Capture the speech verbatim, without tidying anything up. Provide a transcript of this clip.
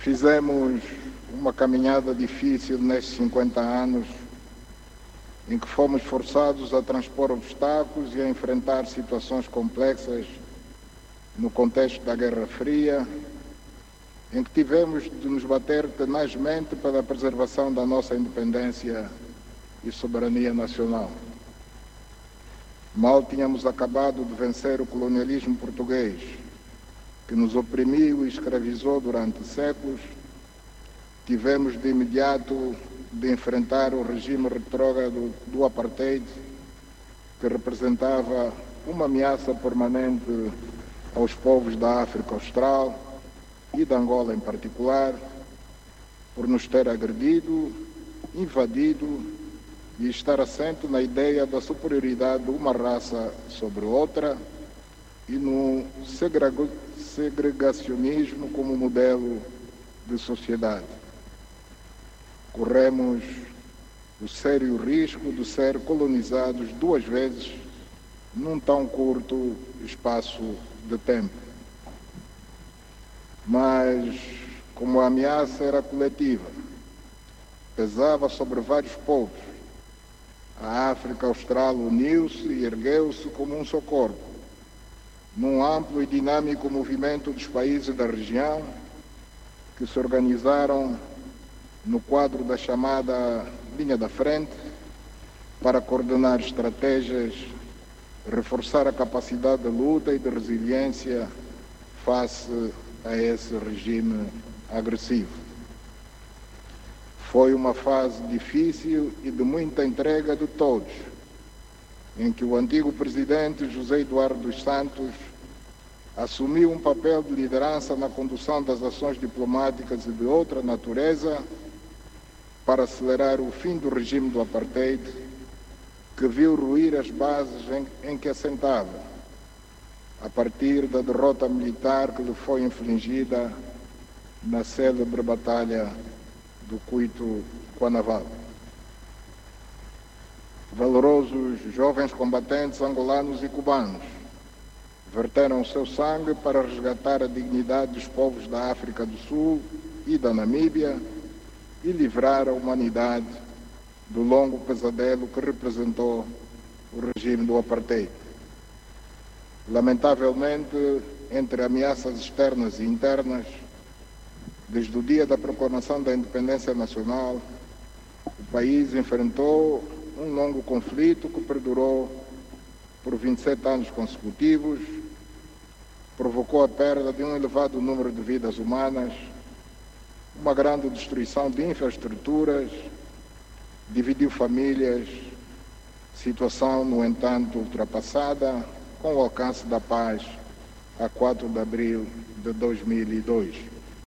Fizemos uma caminhada difícil nestes cinquenta anos, em que fomos forçados a transpor obstáculos e a enfrentar situações complexas no contexto da Guerra Fria, em que tivemos de nos bater tenazmente pela preservação da nossa independência e soberania nacional. Mal tínhamos acabado de vencer o colonialismo português, que nos oprimiu e escravizou durante séculos, tivemos de imediato de enfrentar o regime retrógrado do apartheid, que representava uma ameaça permanente aos povos da África Austral e da Angola em particular, por nos ter agredido, invadido e estar assente na ideia da superioridade de uma raça sobre outra e no segregacionismo como modelo de sociedade. Corremos o sério risco de ser colonizados duas vezes num tão curto espaço de tempo. Mas, como a ameaça era coletiva, pesava sobre vários povos, a África Austral uniu-se e ergueu-se como um só corpo, num amplo e dinâmico movimento dos países da região que se organizaram no quadro da chamada linha da frente para coordenar estratégias, reforçar a capacidade de luta e de resiliência face a esse regime agressivo. Foi uma fase difícil e de muita entrega de todos, em que o antigo presidente José Eduardo dos Santos assumiu um papel de liderança na condução das ações diplomáticas e de outra natureza para acelerar o fim do regime do apartheid, que viu ruir as bases em, em que assentava, a partir da derrota militar que lhe foi infligida na célebre batalha do Cuito-Cuanaval. Valorosos jovens combatentes angolanos e cubanos verteram o seu sangue para resgatar a dignidade dos povos da África do Sul e da Namíbia e livrar a humanidade do longo pesadelo que representou o regime do apartheid. Lamentavelmente, entre ameaças externas e internas, desde o dia da proclamação da independência nacional, o país enfrentou um longo conflito que perdurou por vinte e sete anos consecutivos, provocou a perda de um elevado número de vidas humanas, uma grande destruição de infraestruturas, dividiu famílias, situação, no entanto, ultrapassada com o alcance da paz a quatro de abril de dois mil e dois.